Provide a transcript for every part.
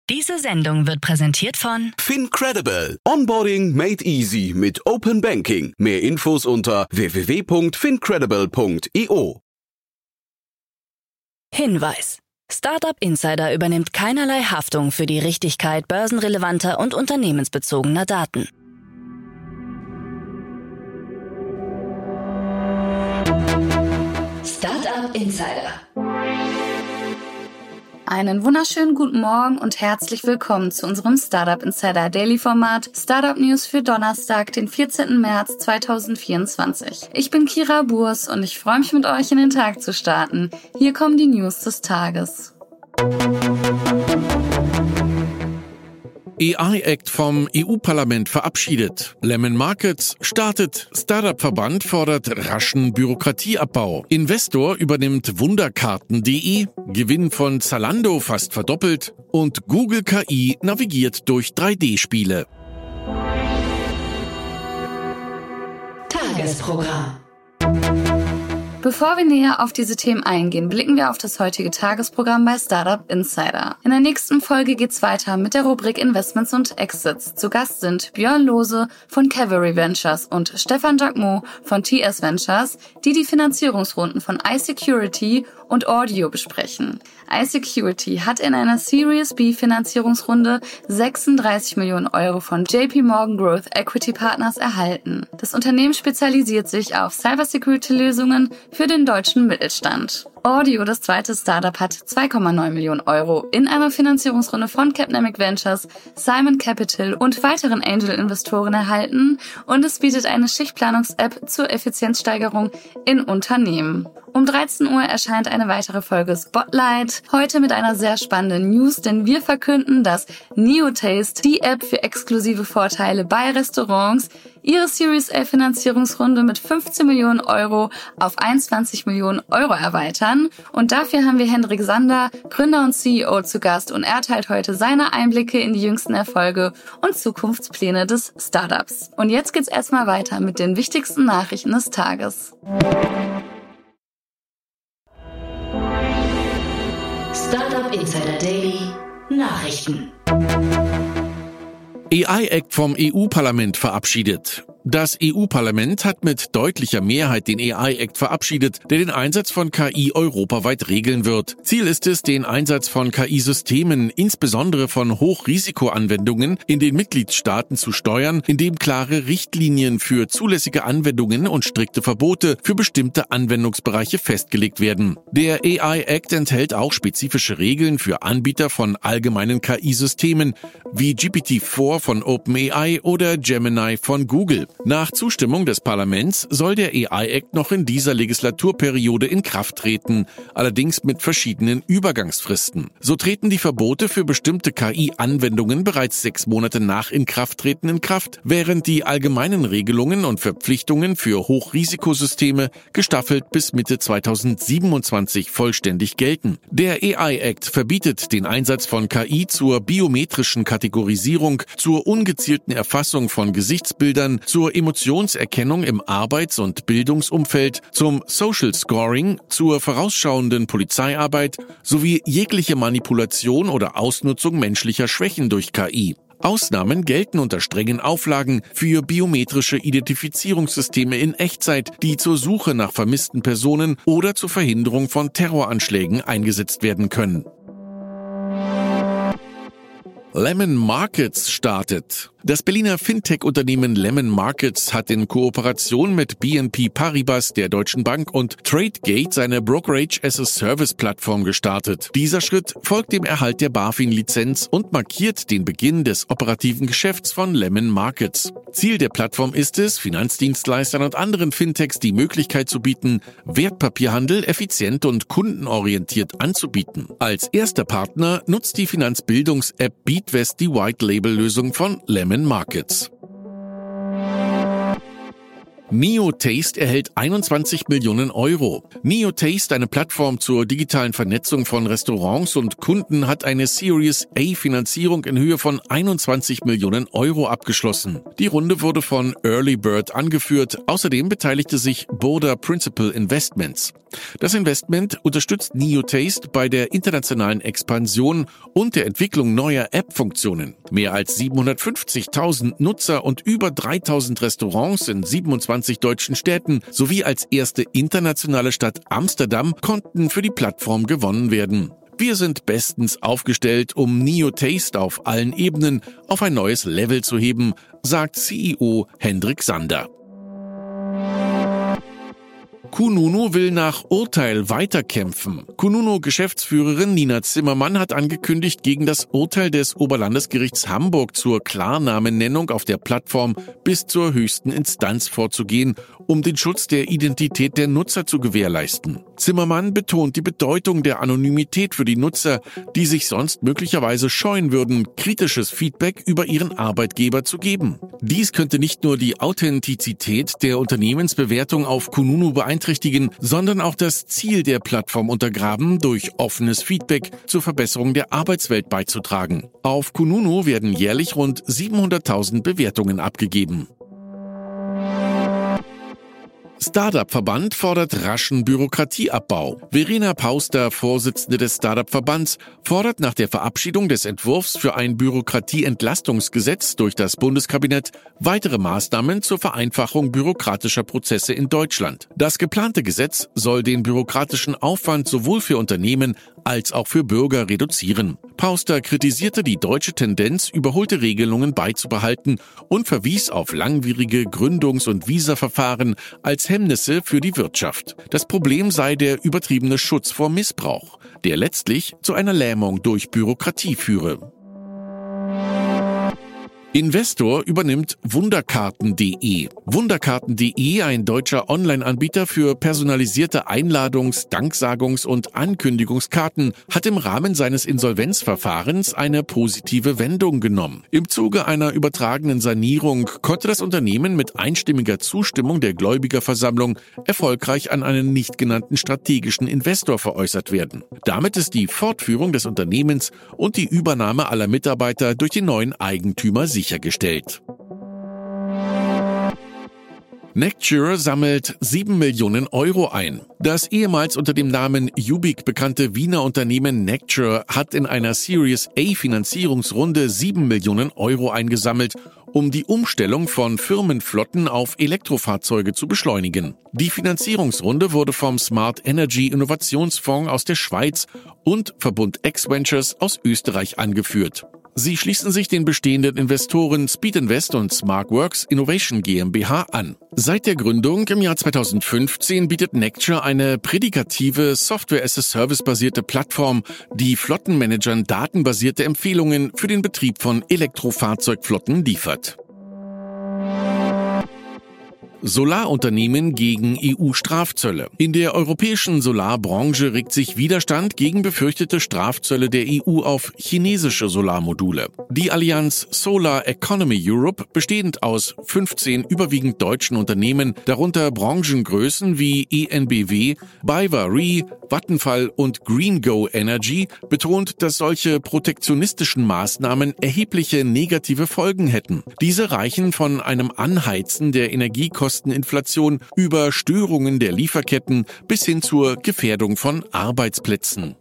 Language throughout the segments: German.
Diese Sendung wird präsentiert von FinCredible. Onboarding made easy mit Open Banking. Mehr Infos unter www.fincredible.io. Hinweis. Startup Insider übernimmt keinerlei Haftung für die Richtigkeit börsenrelevanter und unternehmensbezogener Daten. Startup Insider. Einen wunderschönen guten Morgen und herzlich willkommen zu unserem Startup Insider Daily Format Startup News für Donnerstag, den 14. März 2024. Ich bin Kira Burs und ich freue mich mit euch in den Tag zu starten. Hier kommen die News des Tages. AI-Act vom EU-Parlament verabschiedet. Lemon Markets startet. Startup-Verband fordert raschen Bürokratieabbau. Investor übernimmt Wunderkarten.de. Gewinn von Zalando fast verdoppelt. Und Google KI navigiert durch 3D-Spiele. Tagesprogramm. Bevor wir näher auf diese Themen eingehen, blicken wir auf das heutige Tagesprogramm bei Startup Insider. In der nächsten Folge geht's weiter mit der Rubrik Investments und Exits. Zu Gast sind Björn Lohse von Cavalry Ventures und Stefan Jacquemot von TS Ventures, die Finanzierungsrunden von iSecurity und Audio besprechen. iSecurity hat in einer Series B Finanzierungsrunde 36 Millionen Euro von JP Morgan Growth Equity Partners erhalten. Das Unternehmen spezialisiert sich auf Cybersecurity-Lösungen für den deutschen Mittelstand. Audio, das zweite Startup, hat 2,9 Millionen Euro in einer Finanzierungsrunde von Capnamic Ventures, Simon Capital und weiteren Angel-Investoren erhalten und es bietet eine Schichtplanungs-App zur Effizienzsteigerung in Unternehmen. Um 13 Uhr erscheint eine weitere Folge Spotlight, heute mit einer sehr spannenden News, denn wir verkünden, dass NeoTaste, die App für exklusive Vorteile bei Restaurants, ihre Series A Finanzierungsrunde mit 15 Millionen Euro auf 21 Millionen Euro erweitern. Und dafür haben wir Hendrik Sander, Gründer und CEO, zu Gast und er teilt heute seine Einblicke in die jüngsten Erfolge und Zukunftspläne des Startups. Und jetzt geht's erstmal weiter mit den wichtigsten Nachrichten des Tages. Startup Insider Daily Nachrichten. AI-Act vom EU-Parlament verabschiedet. Das EU-Parlament hat mit deutlicher Mehrheit den AI-Act verabschiedet, der den Einsatz von KI europaweit regeln wird. Ziel ist es, den Einsatz von KI-Systemen, insbesondere von Hochrisikoanwendungen, in den Mitgliedstaaten zu steuern, indem klare Richtlinien für zulässige Anwendungen und strikte Verbote für bestimmte Anwendungsbereiche festgelegt werden. Der AI-Act enthält auch spezifische Regeln für Anbieter von allgemeinen KI-Systemen, wie GPT-4 von OpenAI oder Gemini von Google. Nach Zustimmung des Parlaments soll der AI-Act noch in dieser Legislaturperiode in Kraft treten, allerdings mit verschiedenen Übergangsfristen. So treten die Verbote für bestimmte KI-Anwendungen bereits 6 Monate nach Inkrafttreten in Kraft, während die allgemeinen Regelungen und Verpflichtungen für Hochrisikosysteme gestaffelt bis Mitte 2027 vollständig gelten. Der AI-Act verbietet den Einsatz von KI zur biometrischen Kategorisierung, zur ungezielten Erfassung von Gesichtsbildern, zur Emotionserkennung im Arbeits- und Bildungsumfeld, zum Social Scoring, zur vorausschauenden Polizeiarbeit sowie jegliche Manipulation oder Ausnutzung menschlicher Schwächen durch KI. Ausnahmen gelten unter strengen Auflagen für biometrische Identifizierungssysteme in Echtzeit, die zur Suche nach vermissten Personen oder zur Verhinderung von Terroranschlägen eingesetzt werden können. Lemon Markets startet. Das Berliner Fintech-Unternehmen Lemon Markets hat in Kooperation mit BNP Paribas, der Deutschen Bank und TradeGate seine Brokerage-as-a-Service-Plattform gestartet. Dieser Schritt folgt dem Erhalt der BaFin-Lizenz und markiert den Beginn des operativen Geschäfts von Lemon Markets. Ziel der Plattform ist es, Finanzdienstleistern und anderen Fintechs die Möglichkeit zu bieten, Wertpapierhandel effizient und kundenorientiert anzubieten. Als erster Partner nutzt die Finanzbildungs-App BeatVest die White-Label-Lösung von Lemon Markets. NeoTaste erhält 21 Millionen Euro. NeoTaste, eine Plattform zur digitalen Vernetzung von Restaurants und Kunden, hat eine Series A Finanzierung in Höhe von 21 Millionen Euro abgeschlossen. Die Runde wurde von Early Bird angeführt. Außerdem beteiligte sich Border Principal Investments. Das Investment unterstützt Neotaste bei der internationalen Expansion und der Entwicklung neuer App-Funktionen. Mehr als 750.000 Nutzer und über 3.000 Restaurants in 27 deutschen Städten sowie als erste internationale Stadt Amsterdam konnten für die Plattform gewonnen werden. Wir sind bestens aufgestellt, um Neotaste auf allen Ebenen auf ein neues Level zu heben, sagt CEO Hendrik Sander. Kununu will nach Urteil weiterkämpfen. Kununu-Geschäftsführerin Nina Zimmermann hat angekündigt, gegen das Urteil des Oberlandesgerichts Hamburg zur Klarnamennennung auf der Plattform bis zur höchsten Instanz vorzugehen, um den Schutz der Identität der Nutzer zu gewährleisten. Zimmermann betont die Bedeutung der Anonymität für die Nutzer, die sich sonst möglicherweise scheuen würden, kritisches Feedback über ihren Arbeitgeber zu geben. Dies könnte nicht nur die Authentizität der Unternehmensbewertung auf Kununu beeinträchtigen, sondern auch das Ziel der Plattform untergraben, durch offenes Feedback zur Verbesserung der Arbeitswelt beizutragen. Auf Kununu werden jährlich rund 700.000 Bewertungen abgegeben. Startup-Verband fordert raschen Bürokratieabbau. Verena Pauster, Vorsitzende des Startup-Verbands, fordert nach der Verabschiedung des Entwurfs für ein Bürokratieentlastungsgesetz durch das Bundeskabinett weitere Maßnahmen zur Vereinfachung bürokratischer Prozesse in Deutschland. Das geplante Gesetz soll den bürokratischen Aufwand sowohl für Unternehmen als auch für Bürger reduzieren. Pauster kritisierte die deutsche Tendenz, überholte Regelungen beizubehalten und verwies auf langwierige Gründungs- und Visaverfahren als Hemmnisse für die Wirtschaft. Das Problem sei der übertriebene Schutz vor Missbrauch, der letztlich zu einer Lähmung durch Bürokratie führe. Investor übernimmt Wunderkarten.de. Wunderkarten.de, ein deutscher Online-Anbieter für personalisierte Einladungs-, Danksagungs- und Ankündigungskarten, hat im Rahmen seines Insolvenzverfahrens eine positive Wendung genommen. Im Zuge einer übertragenen Sanierung konnte das Unternehmen mit einstimmiger Zustimmung der Gläubigerversammlung erfolgreich an einen nicht genannten strategischen Investor veräußert werden. Damit ist die Fortführung des Unternehmens und die Übernahme aller Mitarbeiter durch den neuen Eigentümer sichergestellt. Necture sammelt 7 Millionen Euro ein. Das ehemals unter dem Namen Ubik bekannte Wiener Unternehmen Necture hat in einer Series A Finanzierungsrunde 7 Millionen Euro eingesammelt, um die Umstellung von Firmenflotten auf Elektrofahrzeuge zu beschleunigen. Die Finanzierungsrunde wurde vom Smart Energy Innovationsfonds aus der Schweiz und Verbund X Ventures aus Österreich angeführt. Sie schließen sich den bestehenden Investoren Speed Invest und SmartWorks Innovation GmbH an. Seit der Gründung im Jahr 2015 bietet Necture eine prädikative Software-as-a-Service-basierte Plattform, die Flottenmanagern datenbasierte Empfehlungen für den Betrieb von Elektrofahrzeugflotten liefert. Solarunternehmen gegen EU-Strafzölle. In der europäischen Solarbranche regt sich Widerstand gegen befürchtete Strafzölle der EU auf chinesische Solarmodule. Die Allianz Solar Economy Europe, bestehend aus 15 überwiegend deutschen Unternehmen, darunter Branchengrößen wie ENBW, BayWa r.e., Vattenfall und GreenGo Energy, betont, dass solche protektionistischen Maßnahmen erhebliche negative Folgen hätten. Diese reichen von einem Anheizen der Energiekosteninflation über Störungen der Lieferketten bis hin zur Gefährdung von Arbeitsplätzen.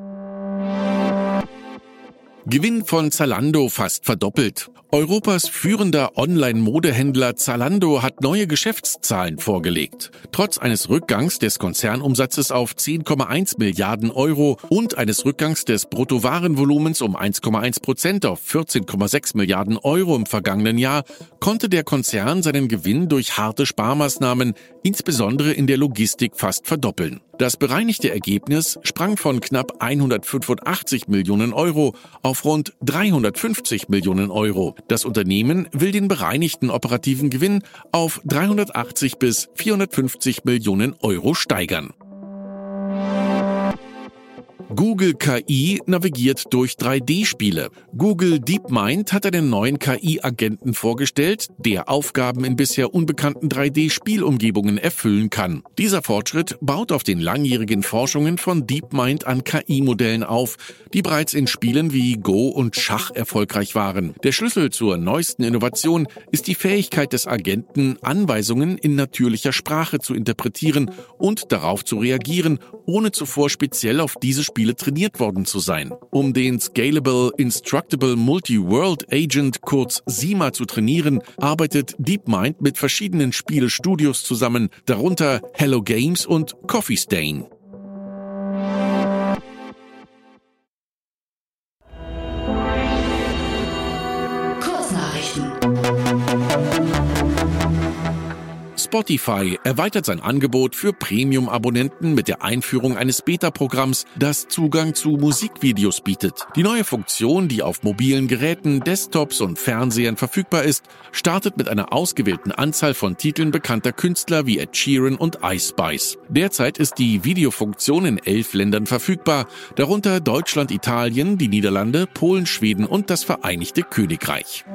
Gewinn von Zalando fast verdoppelt. Europas führender Online-Modehändler Zalando hat neue Geschäftszahlen vorgelegt. Trotz eines Rückgangs des Konzernumsatzes auf 10,1 Milliarden Euro und eines Rückgangs des Bruttowarenvolumens um 1,1% auf 14,6 Milliarden Euro im vergangenen Jahr konnte der Konzern seinen Gewinn durch harte Sparmaßnahmen, insbesondere in der Logistik, fast verdoppeln. Das bereinigte Ergebnis sprang von knapp 185 Millionen Euro auf rund 350 Millionen Euro. Das Unternehmen will den bereinigten operativen Gewinn auf 380 bis 450 Millionen Euro steigern. Google KI navigiert durch 3D-Spiele. Google DeepMind hat einen neuen KI-Agenten vorgestellt, der Aufgaben in bisher unbekannten 3D-Spielumgebungen erfüllen kann. Dieser Fortschritt baut auf den langjährigen Forschungen von DeepMind an KI-Modellen auf, die bereits in Spielen wie Go und Schach erfolgreich waren. Der Schlüssel zur neuesten Innovation ist die Fähigkeit des Agenten, Anweisungen in natürlicher Sprache zu interpretieren und darauf zu reagieren, ohne zuvor speziell auf diese Spiele trainiert worden zu sein. Um den Scalable Instructable Multi-World Agent, kurz SIMA, zu trainieren, arbeitet DeepMind mit verschiedenen Spielestudios zusammen, darunter Hello Games und Coffee Stain. Kurznachrichten. Spotify erweitert sein Angebot für Premium-Abonnenten mit der Einführung eines Beta-Programms, das Zugang zu Musikvideos bietet. Die neue Funktion, die auf mobilen Geräten, Desktops und Fernsehern verfügbar ist, startet mit einer ausgewählten Anzahl von Titeln bekannter Künstler wie Ed Sheeran und Ice Spice. Derzeit ist die Videofunktion in 11 Ländern verfügbar, darunter Deutschland, Italien, die Niederlande, Polen, Schweden und das Vereinigte Königreich.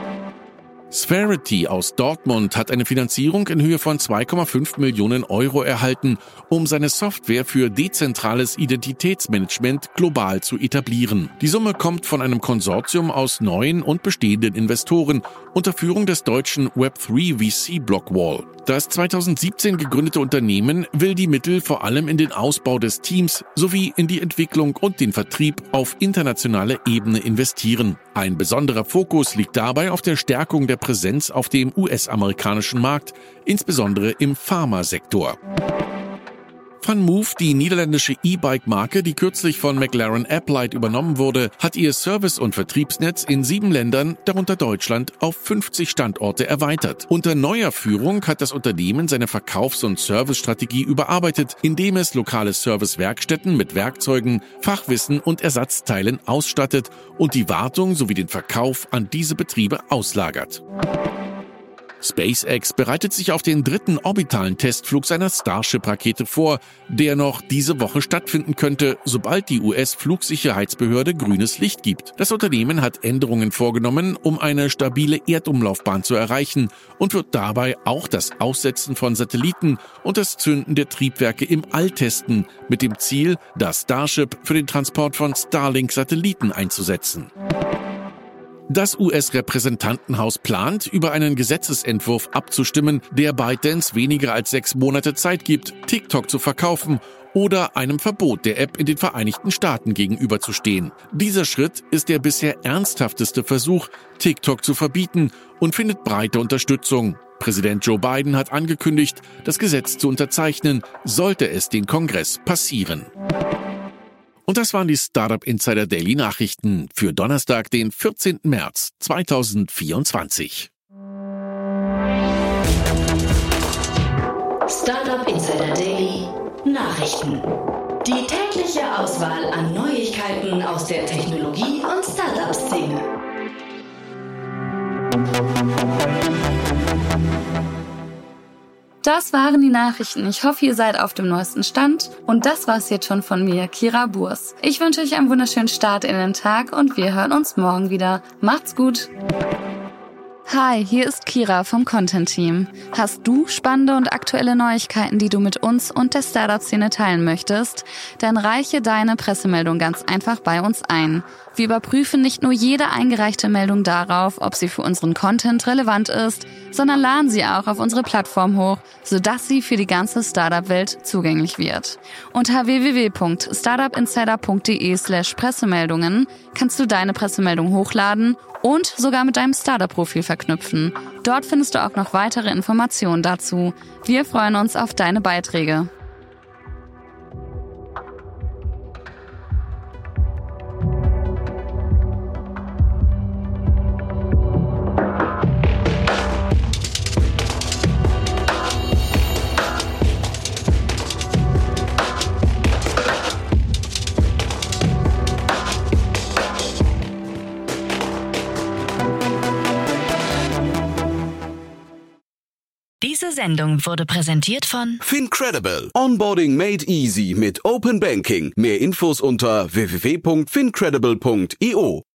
Spherity aus Dortmund hat eine Finanzierung in Höhe von 2,5 Millionen Euro erhalten, um seine Software für dezentrales Identitätsmanagement global zu etablieren. Die Summe kommt von einem Konsortium aus neuen und bestehenden Investoren unter Führung des deutschen Web3 VC Blockwall. Das 2017 gegründete Unternehmen will die Mittel vor allem in den Ausbau des Teams sowie in die Entwicklung und den Vertrieb auf internationaler Ebene investieren. Ein besonderer Fokus liegt dabei auf der Stärkung der Präsenz auf dem US-amerikanischen Markt, insbesondere im Pharmasektor. VanMoof, die niederländische E-Bike-Marke, die kürzlich von McLaren Uplight übernommen wurde, hat ihr Service- und Vertriebsnetz in 7 Ländern, darunter Deutschland, auf 50 Standorte erweitert. Unter neuer Führung hat das Unternehmen seine Verkaufs- und Servicestrategie überarbeitet, indem es lokale Servicewerkstätten mit Werkzeugen, Fachwissen und Ersatzteilen ausstattet und die Wartung sowie den Verkauf an diese Betriebe auslagert. SpaceX bereitet sich auf den 3. orbitalen Testflug seiner Starship-Rakete vor, der noch diese Woche stattfinden könnte, sobald die US-Flugsicherheitsbehörde grünes Licht gibt. Das Unternehmen hat Änderungen vorgenommen, um eine stabile Erdumlaufbahn zu erreichen und wird dabei auch das Aussetzen von Satelliten und das Zünden der Triebwerke im All testen, mit dem Ziel, das Starship für den Transport von Starlink-Satelliten einzusetzen. Das US-Repräsentantenhaus plant, über einen Gesetzesentwurf abzustimmen, der ByteDance weniger als 6 Monate Zeit gibt, TikTok zu verkaufen oder einem Verbot der App in den Vereinigten Staaten gegenüberzustehen. Dieser Schritt ist der bisher ernsthafteste Versuch, TikTok zu verbieten und findet breite Unterstützung. Präsident Joe Biden hat angekündigt, das Gesetz zu unterzeichnen, sollte es den Kongress passieren. Und das waren die Startup Insider Daily Nachrichten für Donnerstag, den 14. März 2024. Startup Insider Daily Nachrichten. Die tägliche Auswahl an Neuigkeiten aus der Technologie- und Startup-Szene. Das waren die Nachrichten. Ich hoffe, ihr seid auf dem neuesten Stand. Und das war's jetzt schon von mir, Kira Burs. Ich wünsche euch einen wunderschönen Start in den Tag und wir hören uns morgen wieder. Macht's gut! Hi, hier ist Kira vom Content-Team. Hast du spannende und aktuelle Neuigkeiten, die du mit uns und der Startup-Szene teilen möchtest? Dann reiche deine Pressemeldung ganz einfach bei uns ein. Wir überprüfen nicht nur jede eingereichte Meldung darauf, ob sie für unseren Content relevant ist, sondern laden sie auch auf unsere Plattform hoch, sodass sie für die ganze Startup-Welt zugänglich wird. Unter www.startupinsider.de/Pressemeldungen kannst du deine Pressemeldung hochladen und sogar mit deinem Startup-Profil verknüpfen. Dort findest du auch noch weitere Informationen dazu. Wir freuen uns auf deine Beiträge. Diese Sendung wurde präsentiert von Fincredible. Onboarding made easy mit Open Banking. Mehr Infos unter www.fincredible.io.